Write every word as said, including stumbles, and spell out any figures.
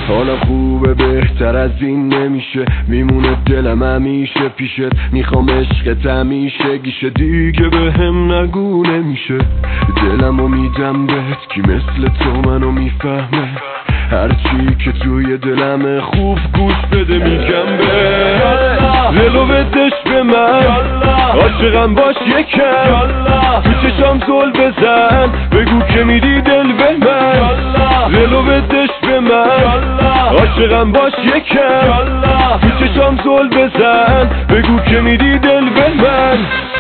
حالا خوبه بهتر از این نمیشه، میمونه دلم همیشه پیشت، میخوام عشقت همیشه گیشه، دیگه به هم نگو نمیشه. دلمو میدم بهت کی مثل تو منو میفهمه، هرچی که توی دلمه خوب گوش بده میگم به دلو بدش به من، عاشقم باش یکم، تو چشام زل بزن بگو که میدی دل به من، دلو بدش به من، عاشقم باش یکم، تو چشام زل بزن بگو که میدی دل به من.